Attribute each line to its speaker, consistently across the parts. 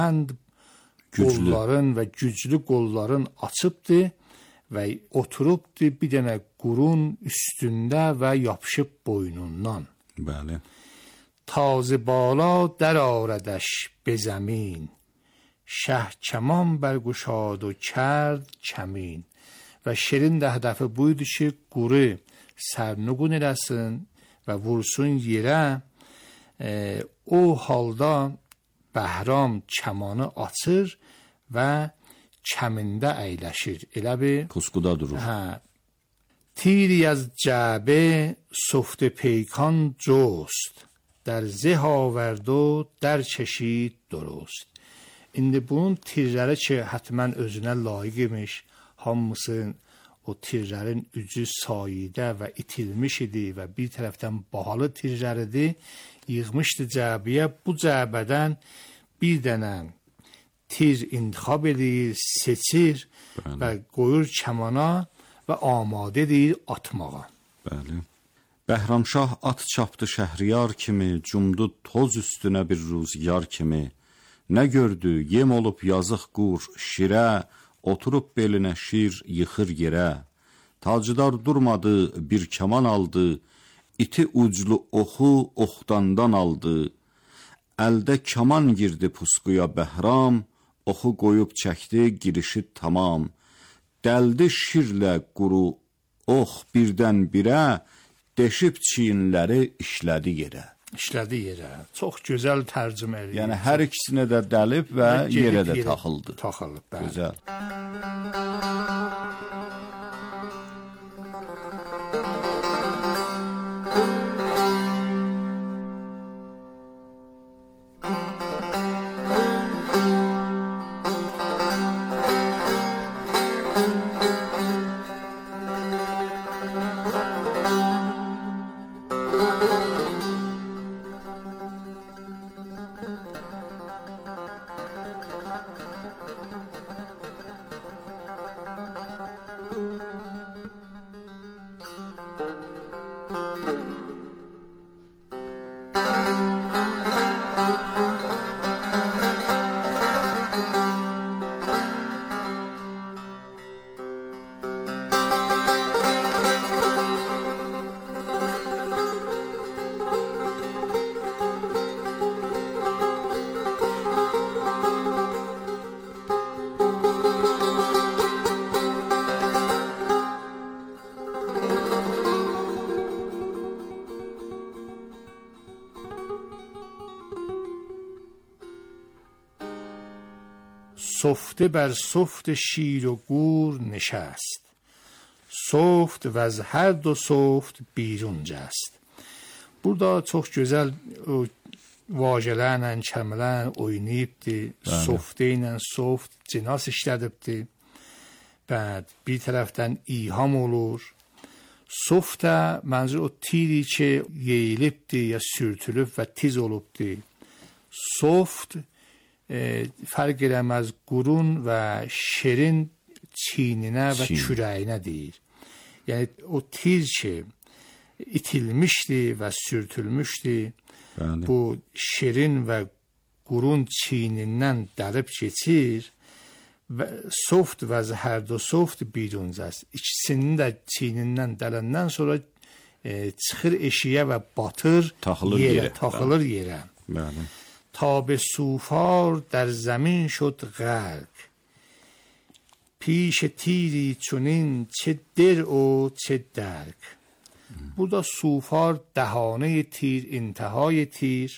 Speaker 1: qolların və güclü qolların açıbdır və oturubdur bir dənə qurun üstündə və yapışıb boynundan.
Speaker 2: Bəli.
Speaker 1: Tazı bala در آردش به زمین شه کمان برگشاد و کرد کمین. Və şirin də hədəfi buydu ki, quru sərnüqun eləsin və vursun yerə. O halda Bəhram kəmanı açır və kəmində əyləşir. Elə bir
Speaker 2: pusquda durur.
Speaker 1: تیری از جعبه سفت پیکان جست در زه آورد و در çeşid درست. İndi bunun tirləri ki, hətmən özünə layiq imiş, hamısının o tirlərin ücü sayidə və itilmiş idi və bir tərəfdən bahalı tirləridir, yığmışdı cəbiyə. Bu cəbədən bir dənə tir intixab edir, seçir və qoyur kəmana və amadə deyir atmağa.
Speaker 2: Bəli. Bəhramşah at çapdı şəhriyar kimi, cumdu toz üstünə bir rüzgar kimi. Nə gördü, yem olub yazıq qur, şirə, oturub belinə şir, yıxır yerə. Tacıdar durmadı, bir kaman aldı, iti uclu oxu oxdandan aldı. Əldə kaman girdi pusquya Bəhram, oxu qoyub çəkdi, girişi tamam. Dəldi şirlə quru ox birdən birə, deşib çiyinləri işlədi yerə.
Speaker 1: İşlədi yerə. Çox gözəl tərcümə edir.
Speaker 2: Yəni hər ikisinə də dəlib və yerə də taxıldı.
Speaker 1: Taxılıb, bəli.
Speaker 2: Gözəl.
Speaker 1: سفته بر سفت شیر و گور نشست سفت و از hər دو سفت بیرون جست. Burada çox gözəl vacələrlə, kəlmələrlə oynayıbdır. Softe ilə soft cinas işlədibdir. Bəd bir tərəfdən iham olur. Softə mənzur o tiri ki, yeyilibdir ya sürtülüb və tiz olubdur. Soft fərq eləməz qurun və şirin çiyninə və kürəyinə deyir. Yəni o tir ki itilmişdi və sürtülmüşdü. Bu şirin və qurun çiynindən dəlib keçir və soft və hər do soft birunzəs. İkisinin də çiynindən dələndən sonra çıxır eşiyə və batır taxılır yerə. تا به سوفار در زمین شد غرق پیش تیری چنین چه درع و چه درک. Burada sufar dəhane tir, intihai tir.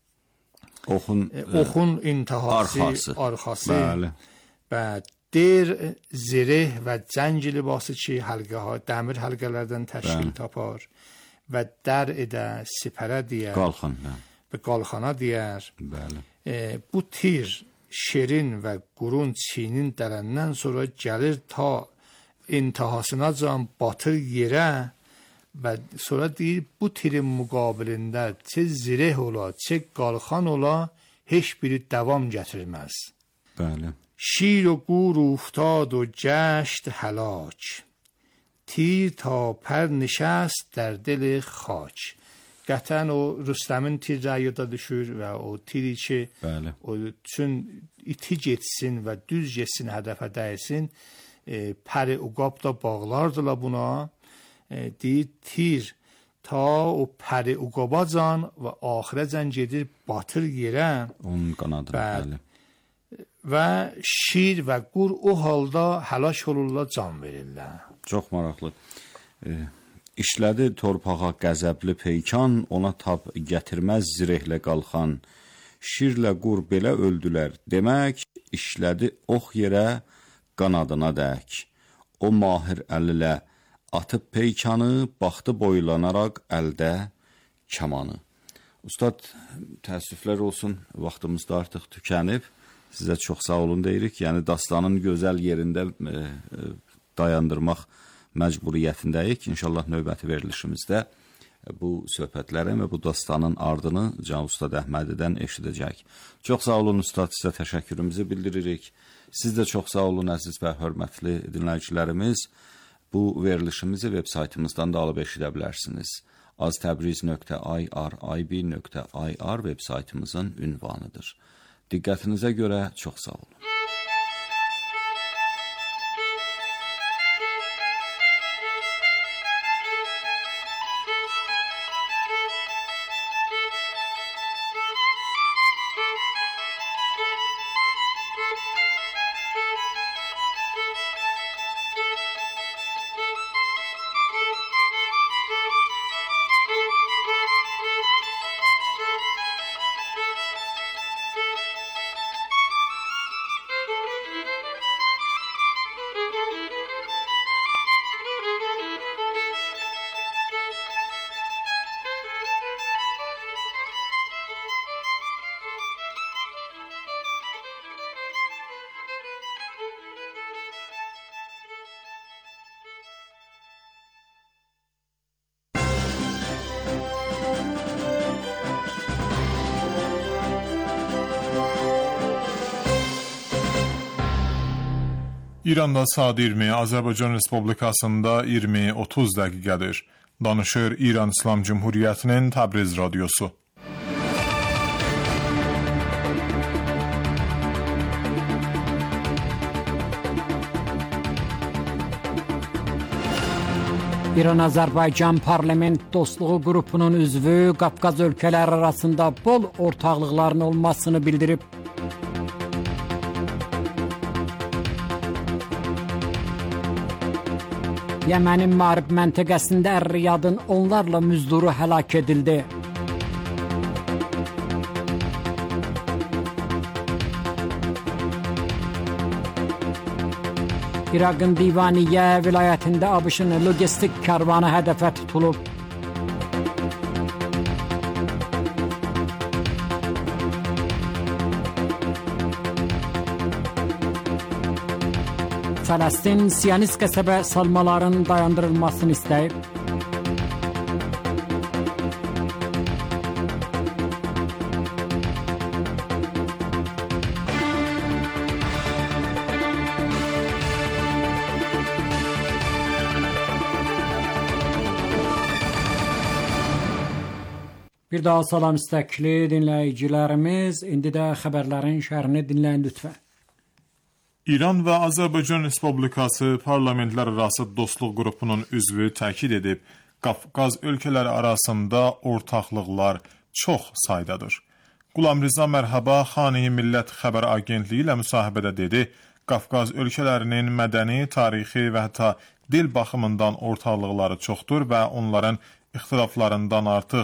Speaker 1: Oxun intihası, arxası. Və der, zireh və cəng libası ki, dəmir həlqələrdən təşkil tapar və dar edə sipərə deyər. Ve qalxana deyər. Bu tir şirin və qurun çiynin dələndən sonra gəlir ta intihasına can batır yerə və sonra deyir bu tirin müqabilində çə zireh ola, çə qalxan ola heç biri davam gətirməz. شیر و گور افتاد و گشت هلاک تیر تا پر نشست در دل خاک. qətlən o Rüstəmin tirləri da düşür və o tiri ki, o üçün iti getsin və düz getsin, hədəfə dəysin, pəri uqab da bağlardılar buna. Deyir, tir ta o pəri uqabacan və axirəcən gedir batır yerə.
Speaker 2: Onun qanadır, bəli.
Speaker 1: Və şir və qur o halda həlak olurlar, can verirlər.
Speaker 2: Çox maraqlı. İşlədi torpağa qəzəbli peykan, ona tab gətirməz zirehlə qalxan. Şirlə qur belə öldülər, demək, işlədi ox yerə qanadına dək. O mahir əlilə atıb peykanı, baxdı boylanaraq əldə kamanı. Ustad, təəssüflər olsun, vaxtımız da artıq tükənib. Sizə çox sağ olun deyirik. Yəni, dastanın gözəl yerində dayandırmaq məcburiyyətindəyik. İnşallah növbəti verilişimizdə bu söhbətlərin və bu dastanın ardını Can Ustad Əhmədidən eşidəcək. Çox sağ olun Ustad, sizə təşəkkürümüzü bildiririk. Siz də çox sağ olun əziz və hörmətli dinləyicilərimiz. Bu verilişimizi veb saytımızdan da alıb eşidə bilərsiniz. aztabriz.irib.ir veb saytımızın ünvanıdır. Diqqətinizə görə çox sağ olun.
Speaker 3: İranda saat 20, Azərbaycan Respublikasında 20:30 dəqiqədir. Danışır İran İslam Cümhuriyyətinin Təbriz radiosu.
Speaker 4: İran-Azərbaycan Parlament Dostluğu qrupunun üzvü Qafqaz ölkələri arasında bol ortaqlıqların olmasını bildirib. Yemenin Mağrib məntəqəsində Ər-Riyadın onlarla müzduru həlak edildi. İraqın Divaniyə vilayətində ABŞ-ın logistik karvanı hədəfə tutulub. Fələstin Siyonist qəsəbə salmaların dayandırılmasını istəyib. Bir daha salam istəkli dinləyicilərimiz, indi də xəbərlərin şərhini dinləyin lütfən.
Speaker 3: İran və Azərbaycan Respublikası Parlamentlərarası Dostluq qrupunun üzvü təkid edib, Qafqaz ölkələri arasında ortaqlıqlar çox saydadır. Qulam Rza Mərhaba Xani Millət Xəbər Agentliyi ilə müsahibədə dedi, Qafqaz ölkələrinin mədəni, tarixi və hətta dil baxımından ortaqlıqları çoxdur və onların ixtilaflarından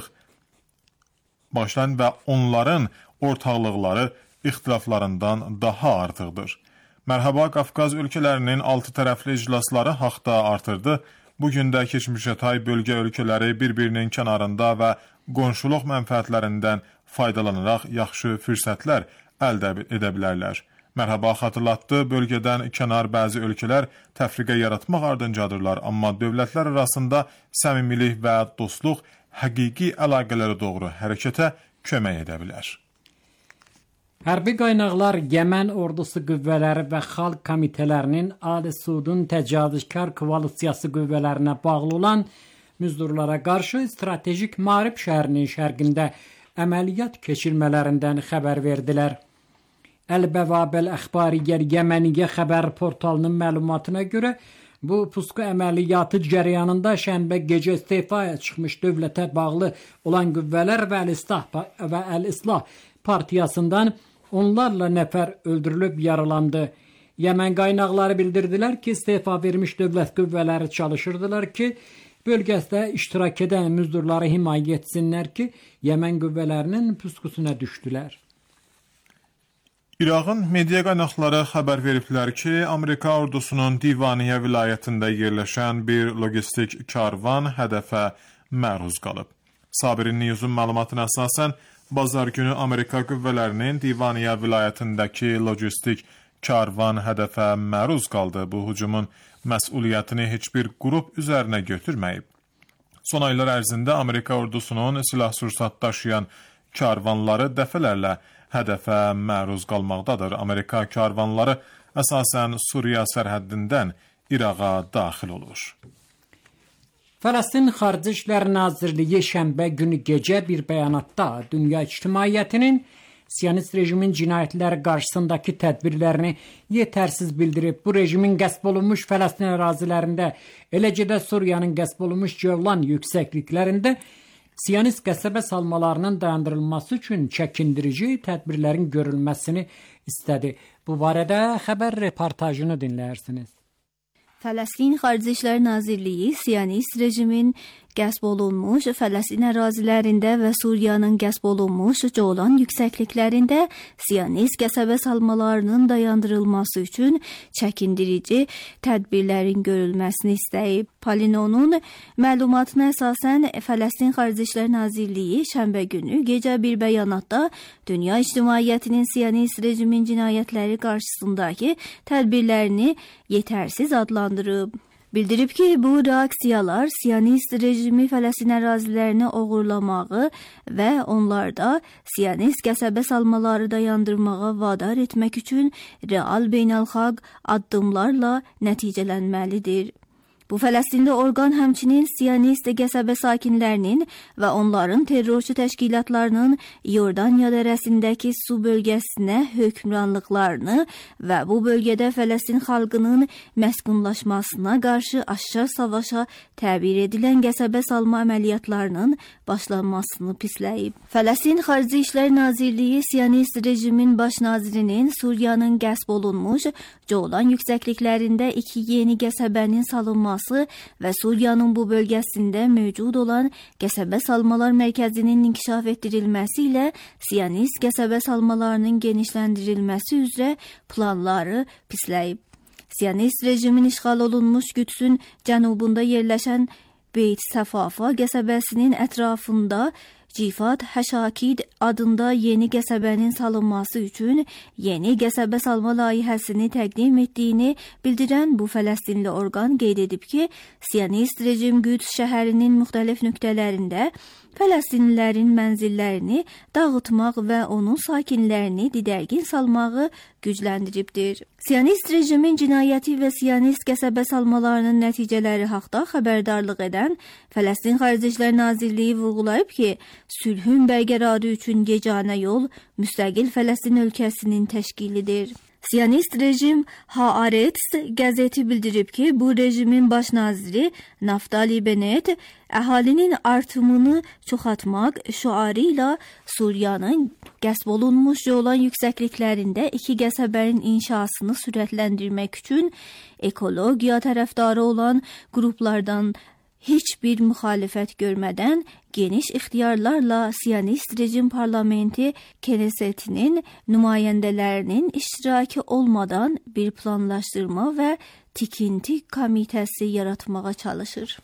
Speaker 3: daha artıqdır. Mərhaba Qafqaz ölkələrinin 6 tərəfli iclasları haqda artırdı. Bugün də keçmiş ay bölgə ölkələri bir-birinin kənarında və qonşuluq mənfəətlərindən faydalanaraq yaxşı fürsətlər əldə edə bilərlər. Mərhaba xatırlatdı, bölgədən kənar bəzi ölkələr təfriqə yaratmaq ardıncadır, amma dövlətlər arasında səmimilik və dostluq həqiqi əlaqələrə doğru hərəkətə kömək edə bilər.
Speaker 4: Hərbi qaynaqlar Yemen ordusu qüvvələri və xalq komitələrinin Ali Sudun təcavüzkar koalisiyası qüvvələrinə bağlı olan müzdurlara qarşı stratejik Marib şəhərinin şərqində əməliyyat keçirmələrindən xəbər verdilər. Əl-Bəvabəl Əxbariyyər Yəməniyyə xəbər portalının məlumatına görə bu pusqu əməliyyatı cərəyanında şənbə gecə istefaya çıxmış dövlətə bağlı olan qüvvələr və Əl-İslah partiyasından onlarla nəfər öldürülüb, yaralandı. Yəmən qaynaqları bildirdilər ki, istefa vermiş dövlət qüvvələri çalışırdılar ki, bölgədə iştirak edən müzdurları himayə etsinlər ki, Yəmən qüvvələrinin pusqusuna düşdülər.
Speaker 3: İraqın media qaynaqları xəbər veriblər ki, Amerika ordusunun Divaniyə vilayətində yerləşən bir logistik karvan hədəfə məruz qalıb. Sabirin News'un məlumatına əsasən, bazar günü Amerika qüvvələrinin Divaniyə vilayətindəki logistik karvan hədəfə məruz qaldı. Bu hücumun məsuliyyətini heç bir qrup üzərinə götürməyib. Son aylar ərzində Amerika ordusunun silah-sursat daşıyan karvanları dəfələrlə hədəfə məruz qalmaqdadır. Amerika karvanları əsasən Suriya sərhəddindən İraqa daxil olur.
Speaker 4: Fələstin Xarici İşlər Nazirliyi şənbə günü gecə bir bəyanatda dünya ictimaiyyətinin Siyonist rejimin cinayətləri qarşısındakı tədbirlərini yetərsiz bildirib. Bu rejimin qəsb olunmuş Fələstin ərazilərində, eləcə də Suriyanın qəsb olunmuş Cövlan yüksəkliklərində Siyonist qəsəbə salmalarının dayandırılması üçün çəkindirici tədbirlərin görülməsini istədi. Bu barədə xəbər reportajını dinlərsiniz.
Speaker 5: Fələstin Xarici İşlər Nazirliyi Siyonist rejimin qəsb olunmuş Fələstin ərazilərində və Suriyanın qəsb olunmuş Cövlan yüksəkliklərində Siyonist qəsəbə salmalarının dayandırılması üçün çəkindirici tədbirlərin görülməsini istəyib. Palinonun məlumatına əsasən Fələstin Xarici İşlər Nazirliyi şənbə günü gecə bir bəyanatda dünya ictimaiyyətinin Siyonist rejimin cinayətləri qarşısındakı tədbirlərini yetərsiz adlandırıb. Bildirib ki, bu reaksiyalar Siyonist rejimi Fələstin ərazilərini oğurlamağı və onlarda Siyonist qəsəbə salmaları dayandırmağa vadar etmək üçün real beynəlxalq addımlarla nəticələnməlidir. Bu Fələstinli orqan həmçinin Siyonist qəsəbə sakinlərinin və onların terrorçu təşkilatlarının Yordaniya dərəsindəki su bölgəsinə hökmranlıqlarını və bu bölgədə Fələstin xalqının məskunlaşmasına qarşı aşkar savaşa təbir edilən qəsəbə salma əməliyyatlarının başlanmasını pisləyib. Fələstin Xarici İşlər Nazirliyi Siyonist rejimin baş nazirinin Suriyanın qəsb olunmuş Cövlan yüksəkliklərində 2 yeni qəsəbənin salınması və Suriyanın bu bölgəsində mövcud olan qəsəbə salmalar mərkəzinin inkişaf etdirilməsi ilə Siyonist qəsəbə salmalarının genişləndirilməsi üzrə planları pisləyib. Siyonist rejimin işğal olunmuş Qüdsün cənubunda yerləşən Beyt Səfafa qəsəbəsinin ətrafında Cifat Həşakid adında yeni qəsəbənin salınması üçün yeni qəsəbə salma layihəsini təqdim etdiyini bildirən bu Fələstinli orqan qeyd edib ki, Siyonist rejim Qüds şəhərinin müxtəlif nöqtələrində Fələstinlilərin mənzillərini dağıtmaq və onun sakinlərini didərgin salmağı gücləndiribdir. Siyonist rejimin cinayəti və Siyonist qəsəbə salmalarının nəticələri haqda xəbərdarlıq edən Fələstin Xarici İşlər Nazirliyi vurğulayıb ki, sülhün bərqərarı üçün yeganə yol müstəqil Fələstin ölkəsinin təşkilidir. Siyonist rejim Haaretz qəzeti bildirib ki, bu rejimin baş naziri Naftali Bennett əhalinin artımını çoxaltmaq şüarı ilə Suriyanın qəsb olunmuş Cövlan yüksəkliklərində 2 qəsəbənin inşasını sürətləndirmək üçün ekologiya tərəfdarı olan qruplardan heç bir müxalifət görmədən geniş ixtiyarlarla Siyonist rejim parlamenti Knessetinin nümayəndələrinin iştirakı olmadan bir planlaşdırma və tikinti komitəsi yaratmağa çalışır.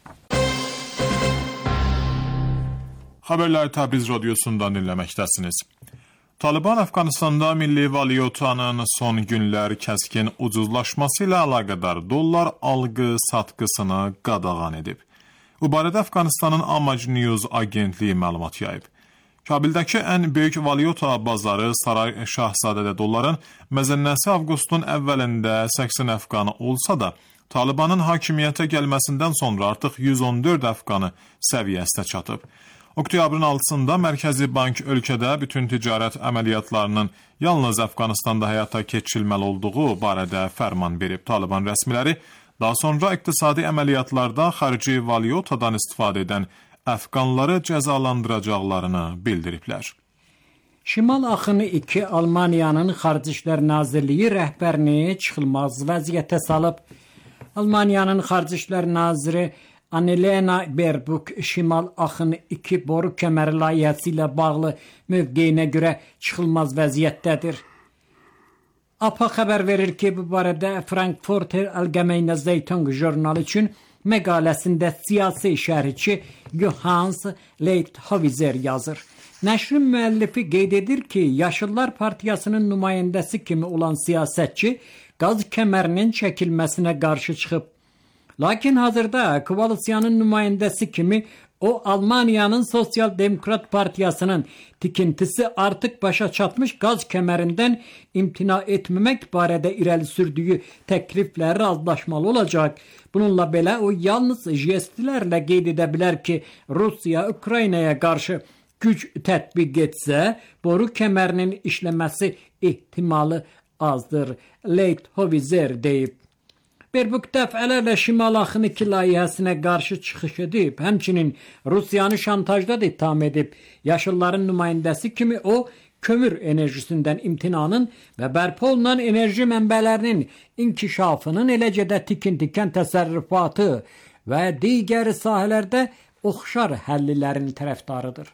Speaker 3: Xəbərləri Təbriz radiosundan dinləməkdəsiniz. Taliban Əfqanistanda milli valyutanın son günlər kəskin ucuzlaşması ilə əlaqədar dollar alqı-satqısını qadağan edib. Bu barədə Əfqanistanın Amaj News agentliyi məlumat yayıb. Kabildəki ən böyük valyuta bazarı Saray Şahzadədə dolların məzənnəsi avqustun əvvəlində 80 əfqan olsa da, Talibanın hakimiyyətə gəlməsindən sonra artıq 114 əfqanı səviyyəsində çatıb. Oktyabrın 6-sında Mərkəzi Bank ölkədə bütün ticarət əməliyyatlarının yalnız Əfqanistanda həyata keçirilməli olduğu barədə fərman verib. Taliban rəsmiləri daha sonra iqtisadi əməliyyatlarda xarici valyutadan istifadə edən əfqanları cəzalandıracaqlarını bildiriblər.
Speaker 4: Şimal Axını 2 Almaniyanın Xarici İşlər Nazirliyi rəhbərini çıxılmaz vəziyyətə salıb. Almaniyanın Xarici İşlər Naziri Annalena Baerbock Şimal Axını 2 boru kəməri layihəsi ilə bağlı mövqeyinə görə çıxılmaz vəziyyətdədir. APA xəbər verir ki, bu barədə Frankfurter Allgemeine Zeitung jurnalı üçün məqaləsində siyasi şərhçi Johannes Leithovizer yazır. Nəşrin müəllifi qeyd edir ki, Yaşıllar Partiyasının nümayəndəsi kimi olan siyasətçi qaz kəmərinin çəkilməsinə qarşı çıxıb. Lakin hazırda koalisiyanın nümayəndəsi kimi o Almaniyanın Sosial Demokrat Partiyasının tikintisi artıq başa çatmış qaz kəmərindən imtina etməmək barədə irəli sürdüyü təkliflə razılaşmalı olacaq. Bununla belə o yalnız jestlərlə qeyd edə bilər ki, Rusiya Ukraynaya qarşı güc tətbiq etsə, boru kəmərinin işləməsi ehtimalı azdır. Leithovizer deyib. Baerbock dəfələrlə Şimal Axını 2 layihəsinə qarşı çıxış edib, həmçinin Rusiyanı şantajda da ittiham edib. Yaşılların nümayəndəsi kimi o, kömür enerjisindən imtinanın və bərpa olunan enerji mənbələrinin inkişafının, eləcə də tikinti-kənd təsərrüfatı və digər sahələrdə oxşar həllilərin tərəfdarıdır.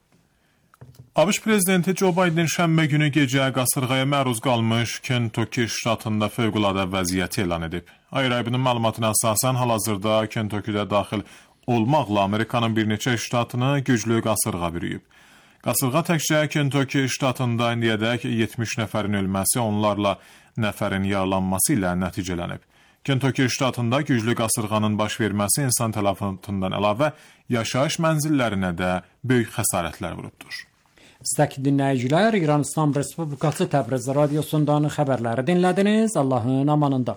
Speaker 3: ABŞ prezidenti Joe Biden şənbə günü gecə qasırğaya məruz qalmış Kentucky ştatında fövqəladə vəziyyət elan edib. IRIB-nin məlumatına əsasən hal-hazırda Kentucky'də daxil olmaqla Amerikanın bir neçə ştatını güclü qasırğa bürüyüb. Qasırğa təkcə Kentucky ştatında indiyədək 70 nəfərin ölməsi, onlarla nəfərin yaralanması ilə nəticələnib. Kentucky ştatında güclü qasırğanın baş verməsi insan tələfatından əlavə yaşayış mənzillərinə də böyük xəsarətlər vurubdur.
Speaker 4: İstəkli dinləyicilər, İran İslam Respublikası Təbriz radiosundan xəbərləri dinlədiniz. Allahın amanında.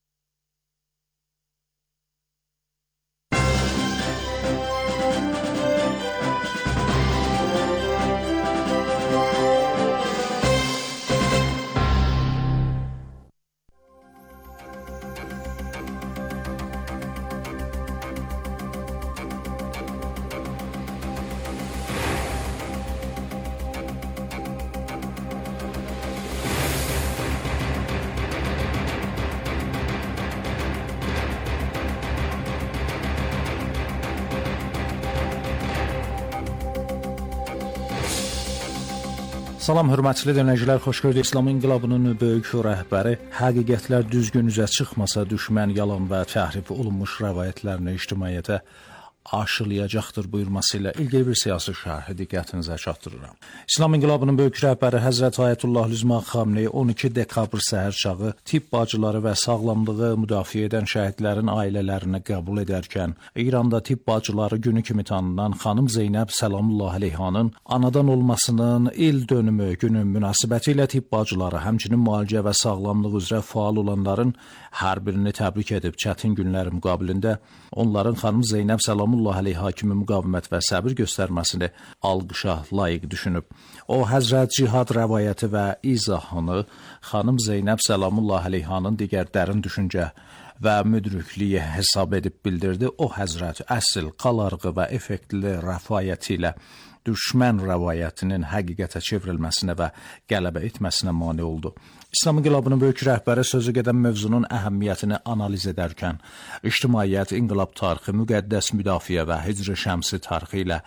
Speaker 6: Salam hörmətli dinləyicilər, xoş gördük. İslam İnqilabının böyük rəhbəri həqiqətlər düzgün üzə çıxmasa düşmən yalan və təhrif olunmuş rəvayətlərini ictimaiyyətə aşılayacaqdır buyurması ilə ilgili bir siyasi şərhi diqqətinizə çatdırıram. İslam İnqilabının böyük rəhbəri Həzrət Ayətullah Lüzma Xamneyi 12 dekabr səhər çağı tibb bacıları və sağlamlığı müdafiə edən şəhidlərin ailələrini qəbul edərkən İranda tibb bacıları günü kimi tanınan xanım Zeynəb Səlamullah Əleyhanın anadan olmasının il dönümü günü münasibəti ilə tibb bacıları, həmçinin müalicə və sağlamlıq üzrə faal olanların hər birini təbrik edib. Çətin günlər müqabilində onların xanım Zeynəb Səlamullah Əleyha kimi müqavimət və səbir göstərməsini alqışa layiq düşünüb. O, Həzrət Cihad rəvayəti və izahını xanım Zeynəb Səlamullah Əleyhanın digər dərin düşüncə və müdrikliyi hesab edib bildirdi. O, Həzrət əsl, qalarğı və effektli rəfayəti ilə düşmən rəvayətinin həqiqətə çevrilməsinə və qələbə etməsinə mane oldu. İslam İnqilabının böyük rəhbəri sözü gedən mövzunun əhəmiyyətini analiz edərkən, ictimaiyyət, inqilab tarixi, müqəddəs müdafiə və Hicri Şəmsi tarixi ilə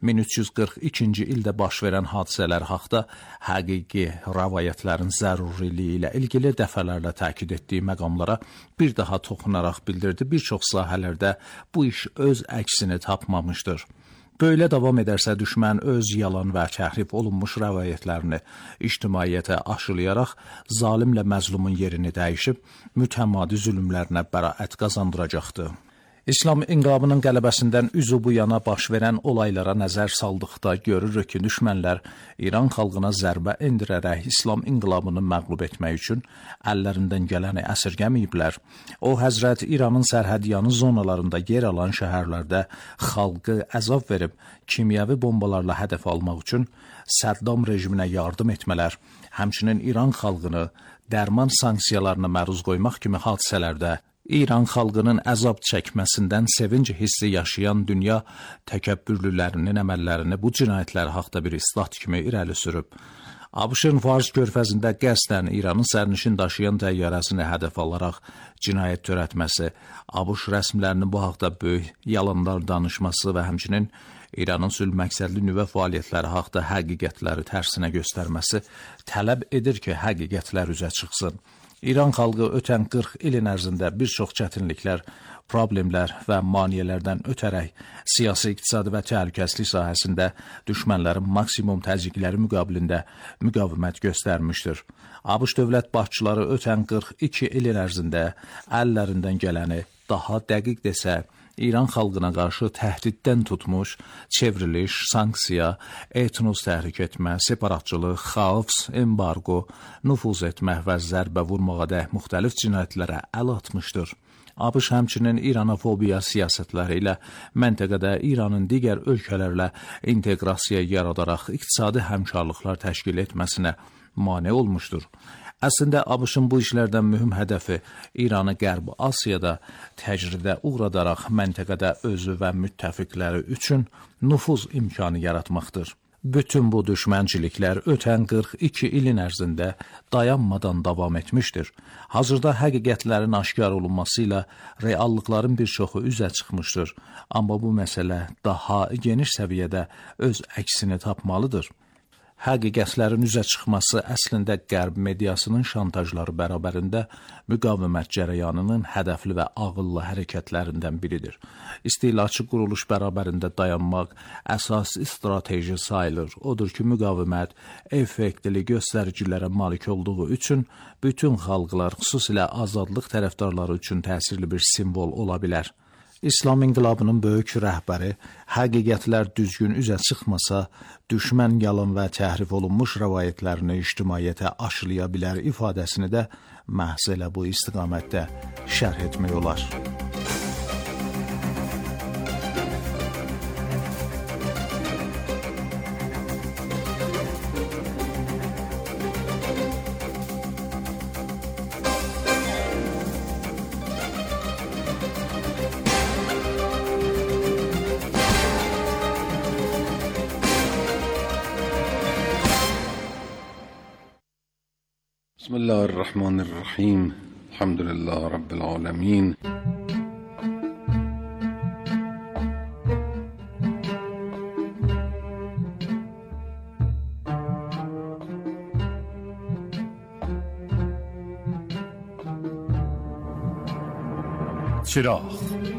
Speaker 6: 1342-ci ildə baş verən hadisələr haqda həqiqi rəvayətlərin zəruriliyi ilə ilgili dəfələrlə təkid etdiyi məqamlara bir daha toxunaraq bildirdi. Bir çox sahələrdə bu iş öz əksini tapmamışdır. Böyle davam edərsə düşmən öz yalan və təhrif olunmuş rəvayətlərini ictimaiyyətə aşılayaraq zalimlə məzlumun yerini dəyişib mütəmadi zülmlərinə bəraət qazandıracaqdır. İslam inqilabının qələbəsindən üzü bu yana baş verən olaylara nəzər saldıqda görürük ki, düşmənlər İran xalqına zərbə endirərək İslam inqilabını məğlub etmək üçün əllərindən gələni əsirgəməyiblər. O, Həzrət İranın sərhədyanı zonalarında yer alan şəhərlərdə xalqı əzab verib, kimyəvi bombalarla hədəf almaq üçün Səddam rejiminə yardım etmələr, həmçinin İran xalqını dərman sanksiyalarına məruz qoymaq kimi hadisələrdə İran xalqının əzab çəkməsindən sevinc hissi yaşayan dünya təkəbbürlülərinin əməllərini bu cinayətlər haqda bir islat kimi irəli sürüb. ABŞ-ın Fars körfəzində qəsdən İranın sərnişin daşıyan təyyarəsini hədəf alaraq cinayət törətməsi, ABŞ rəsmilərinin bu haqda böyük yalanlar danışması və həmçinin İranın sülh məqsədli nüvə fəaliyyətləri haqda həqiqətləri tərsinə göstərməsi tələb edir ki, həqiqətlər üzə çıxsın. İran xalqı ötən 40 ilin ərzində bir çox çətinliklər, problemlər və maneələrdən ötərək siyasi, iqtisadi və təhlükəsizlik sahəsində düşmənlərin maksimum təzyiqləri müqabilində müqavimət göstərmişdir. ABŞ dövlət başçıları ötən 42 ilin ərzində əllərindən gələni daha dəqiq desə, İran xalqına qarşı təhdiddən tutmuş, çevriliş, sanksiya, etnos təhrik etmə, separatçılıq, xaos, embargo, nüfuz etmə və zərbə vurmağadək müxtəlif cinayətlərə əl atmışdır. ABŞ həmçinin İranofobiya siyasətləri ilə məntəqədə İranın digər ölkələrlə inteqrasiya yaradaraq iqtisadi həmkarlıqlar təşkil etməsinə mane olmuşdur. Əslində, ABŞ-ın bu işlərdən mühüm hədəfi İranı Qərb Asiyada təcridə uğradaraq məntəqədə özü və müttəfiqləri üçün nüfuz imkanı yaratmaqdır. Bütün bu düşmənçiliklər ötən 42 ilin ərzində dayanmadan davam etmişdir. Hazırda həqiqətlərin aşkar olunması ilə reallıqların bir çoxu üzə çıxmışdır. Amma bu məsələ daha geniş səviyyədə öz əksini tapmalıdır. Həqiqətlərin üzə çıxması əslində Qərb mediasının şantajları bərabərində müqavimət cərəyanının hədəfli və ağıllı hərəkətlərindən biridir. İstehlakçı quruluş bərabərində dayanmaq əsas strateji sayılır. Odur ki, müqavimət effektli göstəricilərə malik olduğu üçün bütün xalqlar, xüsusilə azadlıq tərəfdarları üçün təsirli bir simvol ola bilər. İslam inqilabının böyük rəhbəri həqiqətlər düzgün üzə çıxmasa, düşmən yalan və təhrif olunmuş rəvayətlərini ictimaiyyətə aşılaya bilər ifadəsini də məhz elə bu istiqamətdə şərh etmək olar.
Speaker 7: بسم الله الرحمن الرحیم الحمد لله رب العالمین
Speaker 2: چراغ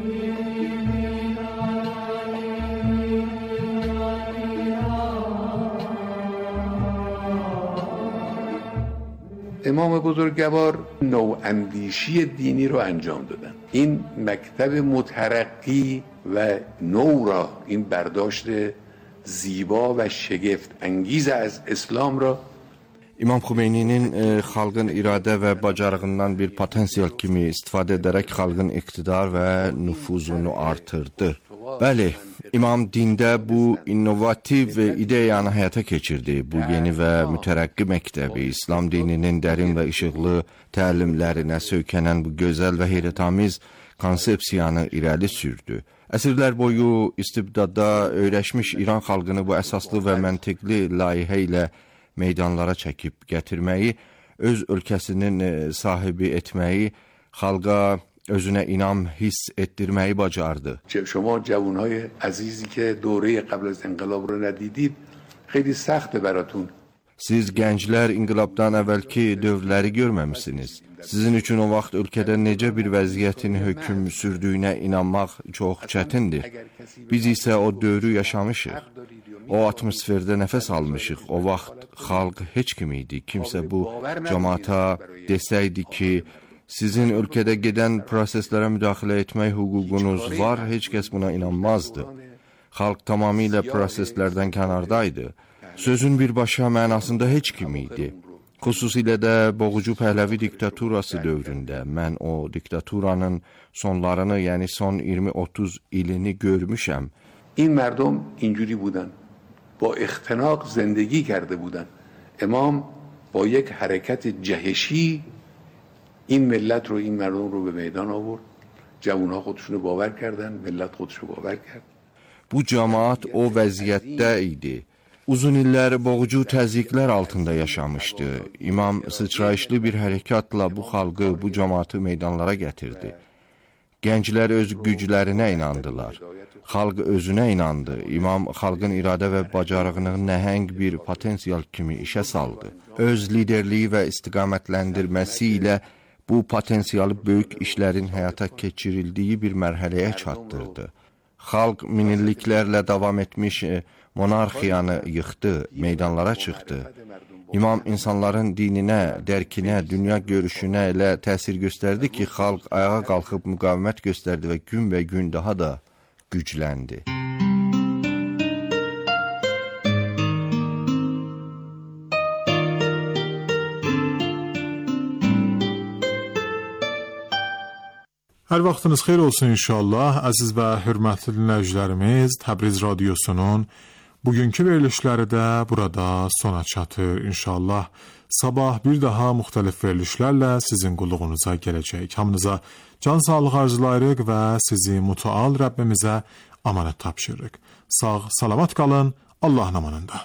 Speaker 8: امام بزرگوار نواندیشی دینی رو انجام دادن. این مکتب مترقی و نو را، این برداشت زیبا و شگفت انگیز از اسلام را
Speaker 9: İmam Xümeyninin xalqın iradə və bacarığından bir potensial kimi istifadə edərək xalqın iqtidar və nüfuzunu artırdı. Bəli, İmam dində bu innovativ ideyanı həyata keçirdi. Bu yeni və mütərəqqi məktəbi, İslam dininin dərin və işıqlı təlimlərinə söykənən bu gözəl və heyrətamiz konsepsiyanı irəli sürdü. Əsrlər boyu istibdadda öyrəşmiş İran xalqını bu əsaslı və məntiqli layihə ilə meydanlara çəkib gətirməyi, öz ölkəsinin sahibi etməyi, xalqa özünə inam hiss etdirməyi bacardı.
Speaker 8: شما جوانهای عزیزی که دوره قبل از انقلاب رو ندیدید خیلی سخته براتون.
Speaker 9: Siz gənclər inqilabdan əvvəlki dövrləri görməmisiniz. Sizin üçün o vaxt ölkədə necə bir vəziyyətin hökm sürdüyünə inanmaq çox çətindir. Biz isə o dövrü yaşamışıq. O atmosferdə nəfəs almışıq. O vaxt xalq heç kim idi. Kimsə bu cəmaata desəydi ki, Sizin ölkədə gedən proseslərə müdaxilə etmək hüququnuz var, heç kəs buna inanmazdı. Xalq tamamilə proseslərdən kənardaydı. Sözün birbaşa mənasında heç kim idi. Xüsusilə də boğucu Pəhləvi diktaturası dövründə mən o diktaturanın sonlarını, yəni son 20-30 ilini görmüşəm.
Speaker 8: این مردم اینجوری بودن، با اختناق زندگی کرده بودن. امام با یک حرکت جهشی این ملت رو، این مردم رو به میدان آورد. جوانها خودشونو باور کردن، ملت خودشو باور کرد.
Speaker 9: Bu cemaat o vəziyyətdə idi. Uzun illər boğucu təzyiqlər altında yaşamışdı. İmam sıçrayışlı bir hərəkatla bu xalqı, bu cemaatı meydanlara gətirdi. Gənclər öz güclərinə inandılar. Xalq özünə inandı. İmam xalqın iradə və bacarığını nəhəng bir potensial kimi işə saldı. Öz liderliyi və istiqamətləndirməsi ilə bu potensialı böyük işlərin həyata keçirildiyi bir mərhələyə çatdırdı. Xalq minilliklərlə davam etmiş monarxiyanı yıxdı, meydanlara çıxdı. İmam insanların dininə, dərkinə, dünya görüşünə elə təsir göstərdi ki, xalq ayağa qalxıb müqavimət göstərdi və gün daha da gücləndi.
Speaker 3: Hər vaxtınız xeyir olsun inşallah. Əziz və hörmətli dinləyicilərimiz, Təbriz Radiosunun bugünkü verilişləri də burada sona çatır inşallah. Sabah bir daha müxtəlif verilişlərlə sizin qulluğunuza gələcək. Hamınıza can sağlığı arzulayırıq və sizi mütəal Rəbbimizə amanət tapşırırıq. Sağ, salamat qalın, Allahın amanında.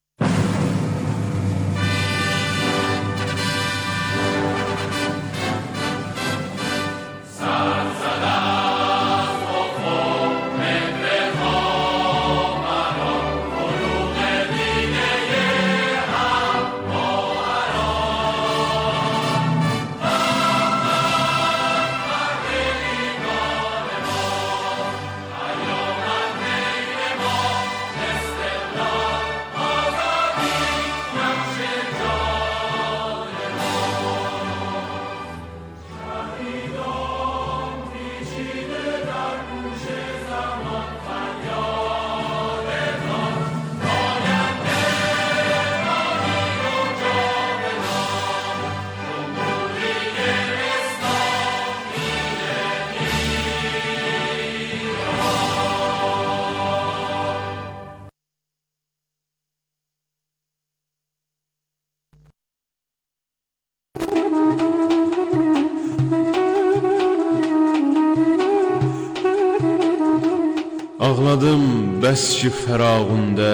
Speaker 10: Ağladım bəs ki fərağında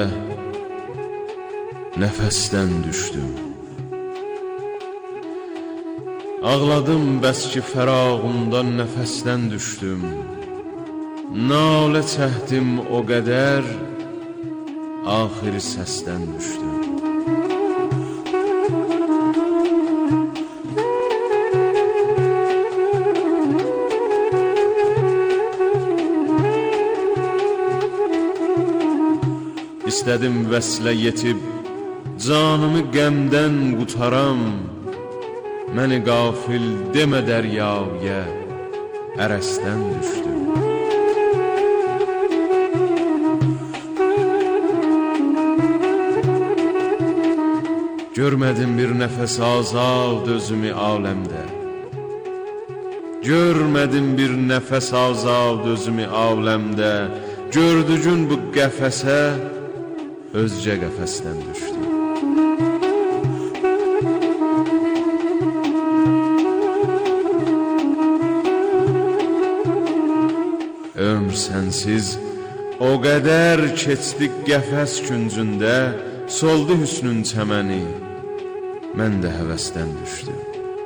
Speaker 10: nəfəsdən düşdüm. Ağladım bəs ki fərağında nəfəsdən düşdüm. Nalə çəkdim o qədər, axiri səsdən düşdüm. İstədim vəslə yetib, canımı qəmdən qutaram. Məni qafil demə dəryaya, ərəsdən düşdüm. Görmədim bir nəfəs azad özümü aləmdə. Görmədim bir nəfəs azad özümü aləmdə. Gördügün bu qəfəsə, özcə qəfəsdən düşdüm. Ömr sənsiz o qədər keçdi qəfəs küncündə, soldu hüsnün çəməni, mən də həvəsdən düşdüm.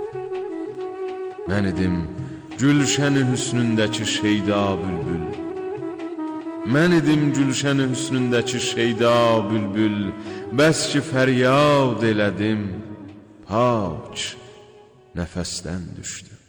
Speaker 10: Mən idim gülşəni hüsnündəki şeyda bülbül. Mən idim gülşəni hüsnündəki şeyda bülbül. Bəs ki fəryad elədim, paç nəfəsdən düşdüm.